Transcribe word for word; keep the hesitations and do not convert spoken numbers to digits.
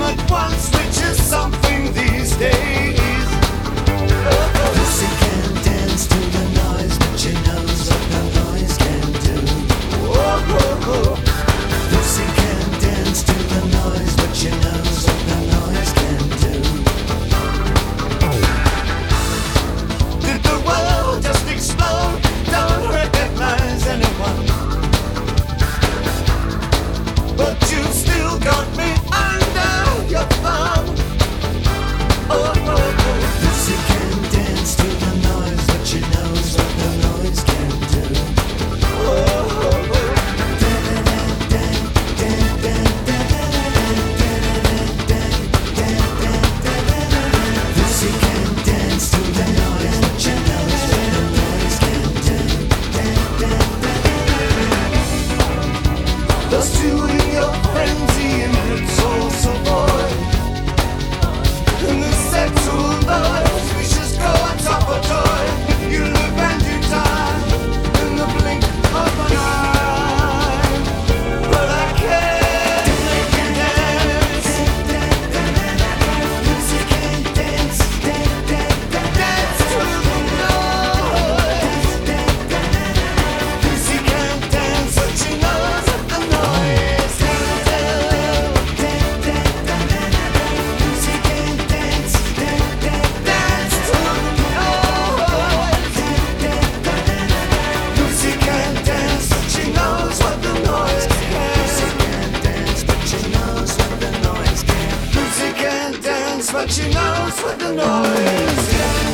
at once, which is something these days. Lucy can dance to the noise, but she knows what the noise can do. Oh, oh, oh. Lucy can dance to the noise, but she knows what the noise can do. Did the world just explode? Don't recognize anyone, but you still got me under your thumb. Oh, oh, oh. Lucy can dance to the noise, but she knows what the noise can do. Oh, oh, oh. Lucy can dance to the noise, but she knows what the noise can do. Those two in your frenzy and it's also boy. In the sexual noise, we just go on top of toy. You live and you die in the blink of an eye. But I can't make you dance. Lucy can't dance, dance to the noise. Lucy can't dance, but she knows what the noise can do. Lucy can't dance, dance to the noise. Lucy can't dance, but she knows what the noise can. Lucy can't dance, but she knows what the noise can. Lucy can't dance, but she knows what the noise can.